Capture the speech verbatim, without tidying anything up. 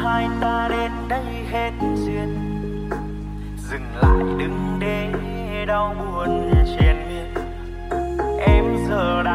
hai ta đến đây hết duyên, dừng lại đừng để đau buồn triền miên. Em giờ đã